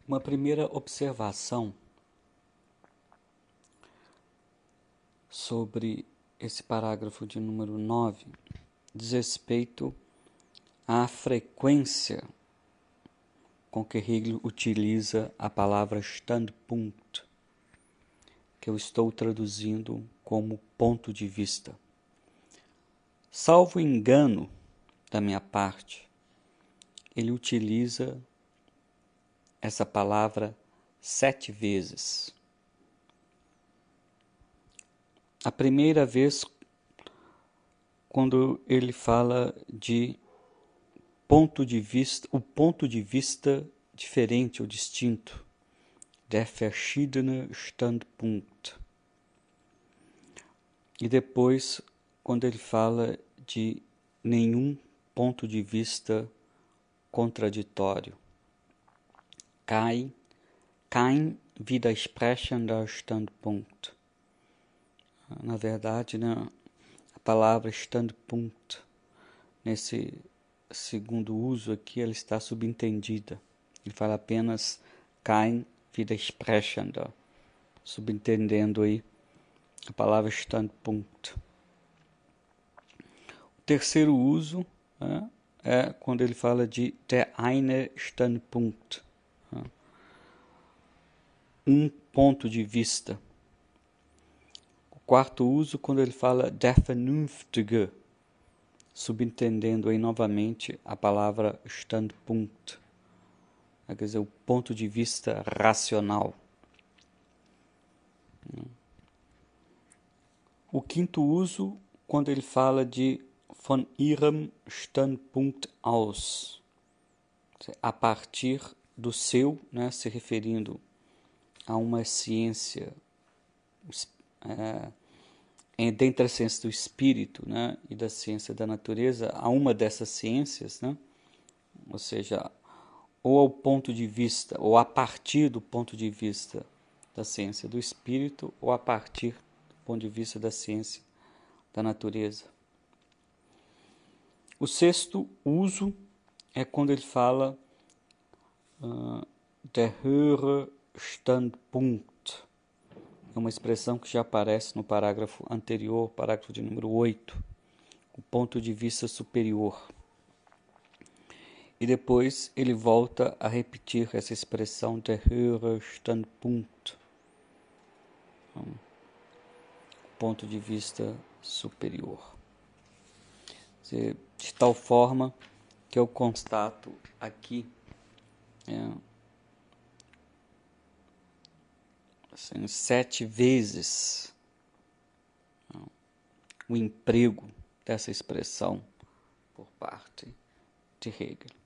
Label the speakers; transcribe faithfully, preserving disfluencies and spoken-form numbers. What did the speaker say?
Speaker 1: Uma primeira observação sobre esse parágrafo de número nove diz respeito à frequência com que Hegel utiliza a palavra Standpunkt, que eu estou traduzindo como ponto de vista. Salvo engano da minha parte, ele utiliza essa palavra sete vezes. A primeira vez, quando ele fala de ponto de vista, o ponto de vista diferente ou distinto, der verschiedene Standpunkt. E depois, quando ele fala de nenhum ponto de vista contraditório, kein, kein widersprechender Standpunkt. Na verdade, né, a palavra Standpunkt, nesse segundo uso aqui, ela está subentendida. Ele fala apenas kein widersprechender, subentendendo aí a palavra Standpunkt. O terceiro uso, né, é quando ele fala de der eine Standpunkt, né, um ponto de vista. O quarto uso, quando ele fala der Vernünftige, subentendendo aí novamente a palavra Standpunkt, quer dizer, o ponto de vista racional. O quinto uso, quando ele fala de von ihrem Standpunkt aus, a partir do seu, né, se referindo a uma ciência, é, dentre a ciência do espírito, né, e da ciência da natureza, a uma dessas ciências, né, ou seja, ou ao ponto de vista, ou a partir do ponto de vista da ciência do espírito, ou a partir do ponto de vista da ciência da natureza. O sexto uso é quando ele fala uh, der höhere Standpunkt. É uma expressão que já aparece no parágrafo anterior, parágrafo de número oito, o ponto de vista superior. E depois ele volta a repetir essa expressão der höhere Standpunkt, o ponto de vista superior. De tal forma que eu constato aqui é, assim, sete vezes o emprego dessa expressão por parte de Hegel.